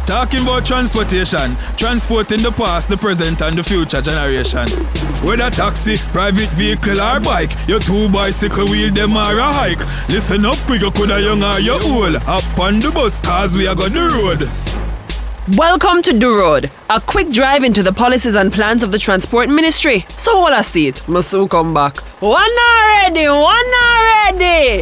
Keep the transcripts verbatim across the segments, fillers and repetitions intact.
Talking about transportation, transporting the past, the present and the future generation. Whether taxi, private vehicle or bike, your two bicycle wheel them are a hike. Listen up quick, you coulda young or you old. Up on the bus cause we are got the road. Welcome to The Road, a quick drive into the policies and plans of the Transport Ministry. So all I see it, must soon come back. One already, one already!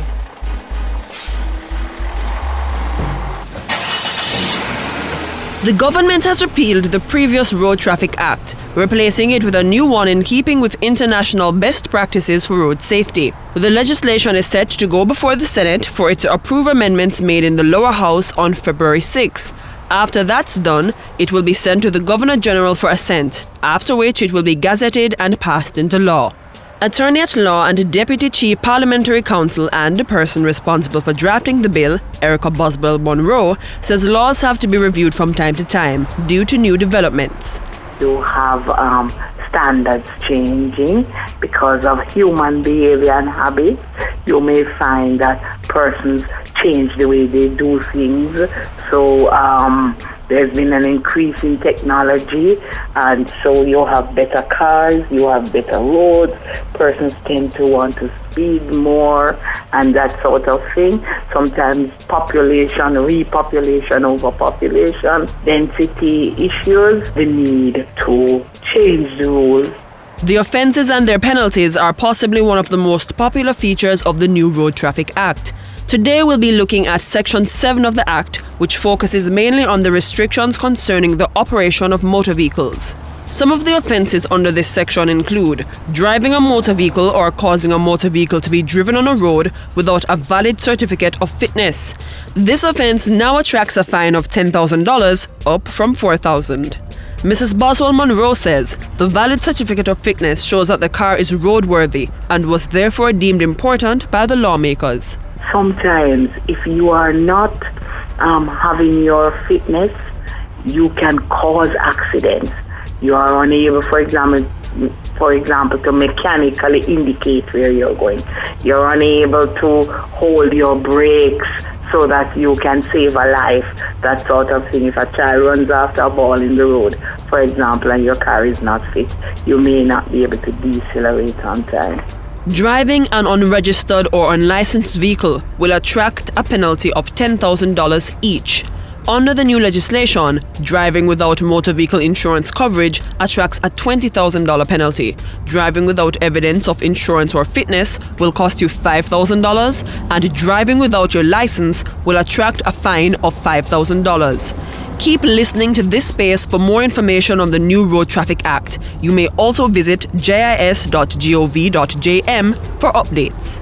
The government has repealed the previous Road Traffic Act, replacing it with a new one in keeping with international best practices for road safety. The legislation is set to go before the Senate for it to approve amendments made in the lower house on February sixth. After that's done, it will be sent to the Governor General for assent, after which it will be gazetted and passed into law. Attorney at Law and Deputy Chief Parliamentary Counsel and the person responsible for drafting the bill, Erica Boswell Monroe, says laws have to be reviewed from time to time due to new developments. You have um, standards changing because of human behavior and habits. You may find that persons change the way they do things. So um, there's been an increase in technology, and so you have better cars, you have better roads. Persons tend to want to speed more and that sort of thing. Sometimes population, repopulation, overpopulation, density issues, the need to change the rules. The offences and their penalties are possibly one of the most popular features of the new Road Traffic Act. Today we'll be looking at Section seven of the Act, which focuses mainly on the restrictions concerning the operation of motor vehicles. Some of the offences under this section include driving a motor vehicle or causing a motor vehicle to be driven on a road without a valid certificate of fitness. This offence now attracts a fine of ten thousand dollars, up from four thousand dollars. Missus Boswell Monroe says the valid certificate of fitness shows that the car is roadworthy and was therefore deemed important by the lawmakers. Sometimes if you are not um, having your fitness, you can cause accidents. You are unable, for example, for example, to mechanically indicate where you're going. You're unable to hold your brakes so that you can save a life, that sort of thing. If a child runs after a ball in the road, for example, and your car is not fit, you may not be able to decelerate on time. Driving an unregistered or unlicensed vehicle will attract a penalty of ten thousand dollars each. Under the new legislation, driving without motor vehicle insurance coverage attracts a twenty thousand dollars penalty. Driving without evidence of insurance or fitness will cost you five thousand dollars, and driving without your license will attract a fine of five thousand dollars. Keep listening to this space for more information on the new Road Traffic Act. You may also visit j i s dot gov dot j m for updates.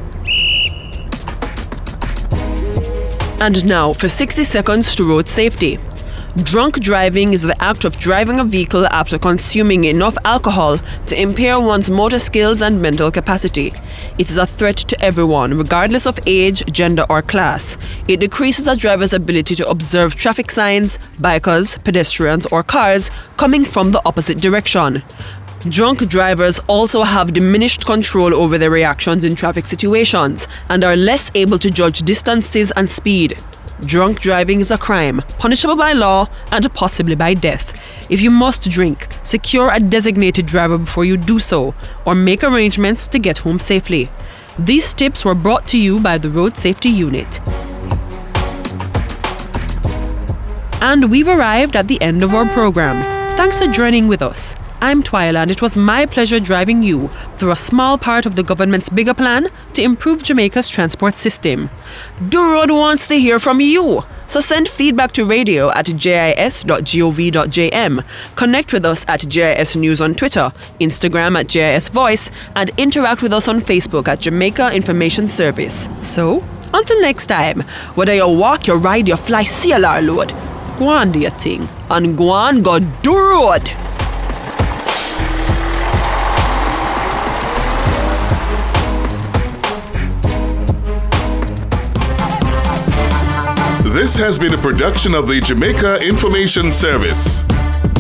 And now for sixty seconds to road safety. Drunk driving is the act of driving a vehicle after consuming enough alcohol to impair one's motor skills and mental capacity. It is a threat to everyone, regardless of age, gender, or class. It decreases a driver's ability to observe traffic signs, bikers, pedestrians, or cars coming from the opposite direction. Drunk drivers also have diminished control over their reactions in traffic situations and are less able to judge distances and speed. Drunk driving is a crime, punishable by law and possibly by death. If you must drink, secure a designated driver before you do so, or make arrangements to get home safely. These tips were brought to you by the Road Safety Unit. And we've arrived at the end of our program. Thanks for joining with us. I'm Twyla, and it was my pleasure driving you through a small part of the government's bigger plan to improve Jamaica's transport system. The Road wants to hear from you, so send feedback to radio at j i s dot gov dot j m. Connect with us at J I S News on Twitter, Instagram at J I S Voice, and interact with us on Facebook at Jamaica Information Service. So, until next time, whether you walk, you ride, you fly, C L R load, go on do your thing, and go on go do road. This has been a production of the Jamaica Information Service.